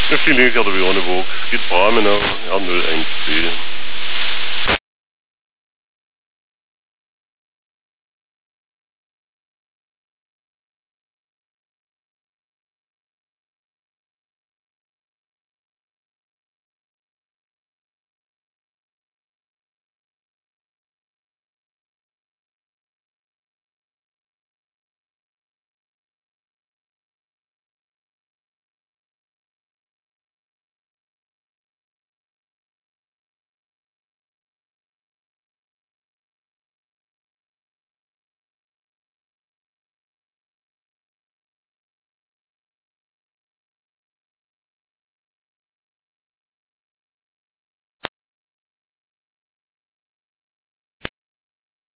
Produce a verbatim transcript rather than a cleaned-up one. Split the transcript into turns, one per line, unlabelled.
Ja, vielen Dank, Adriane Vogt. Geht bra med noget. Jeg har null eins C.